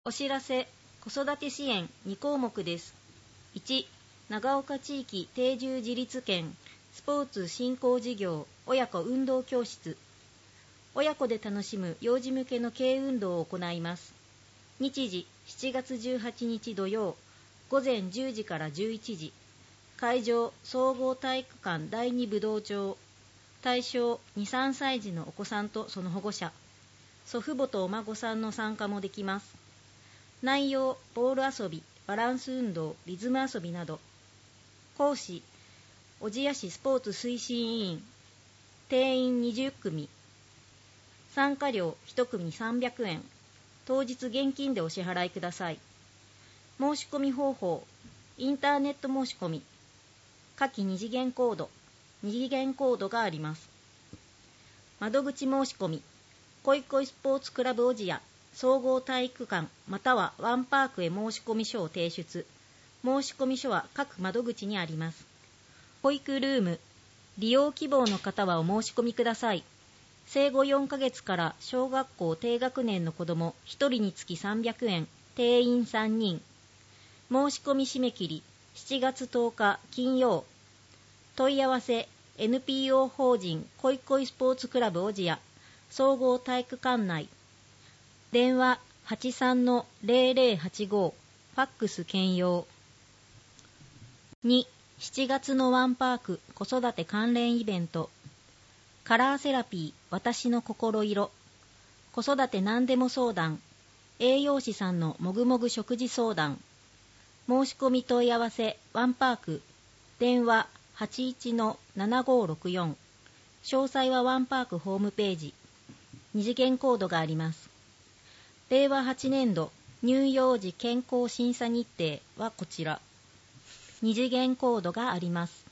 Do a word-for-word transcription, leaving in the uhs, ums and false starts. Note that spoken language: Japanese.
お知らせ、子育て支援に項目です。いち、長岡地域定住自立県スポーツ振興事業親子運動教室。親子で楽しむ幼児向けの軽運動を行います。日時しちがつじゅうはちにち土曜、午前じゅうじからじゅういちじ。会場総合体育館だいに武道場。対象に、さんさい児のお子さんとその保護者。祖父母とお孫さんの参加もできます。内容、ボール遊び、バランス運動、リズム遊びなど。講師、小千谷市スポーツ推進委員。定員にじゅっくみ。参加料いちくみさんびゃくえん。当日現金でお支払いください。申し込み方法、インターネット申し込み。下記二次元コード、二次元コードがあります。窓口申し込み、こいこいスポーツクラブ小千谷総合体育館またはワンパークへ申込書を提出。申込書は各窓口にあります。保育ルーム、利用希望の方はお申し込みください。生後よんかげつから小学校低学年の子どもひとりにつきさんびゃくえん、定員さんにん。申し込み締め切りしちがつとおか金曜。問い合わせ エヌピーオー 法人こいこいスポーツクラブ小千谷総合体育館内。電話 はちさんのゼロゼロはちご、ファックス兼用。に、しちがつのワンパーク子育て関連イベント。カラーセラピー私の心色。子育て何でも相談。栄養士さんのもぐもぐ食事相談。申し込み問い合わせワンパーク。電話 はちいちのななごろくよん。詳細はワンパークホームページ。二次元コードがあります。れいわはちねんど乳幼児健康審査日程はこちら。二次元コードがあります。